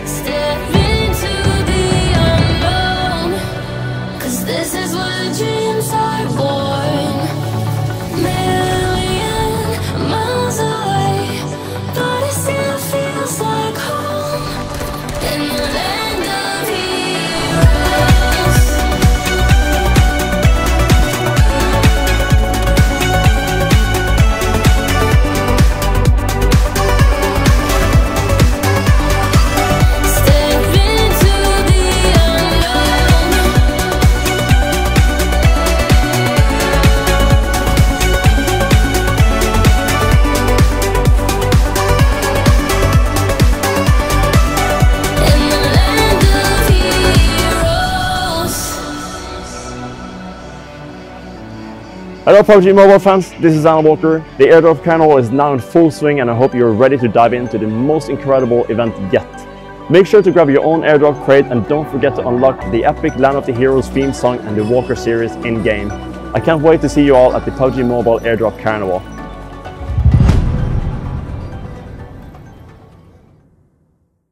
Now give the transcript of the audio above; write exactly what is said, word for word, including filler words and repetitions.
Step into the unknown, 'cause this is where dreams are born. Million miles away, but it still feels like home. In the land of heroes. Step into the unknown. In the land of heroes. Hello P U B G Mobile fans, this is Alan Walker. The airdrop carnival is now in full swing and I hope you're ready to dive into the most incredible event yet. Make sure to grab your own airdrop crate and don't forget to unlock the epic Land of the Heroes theme song and the Walker series in-game. I can't wait to see you all at the P U B G Mobile Airdrop Carnival.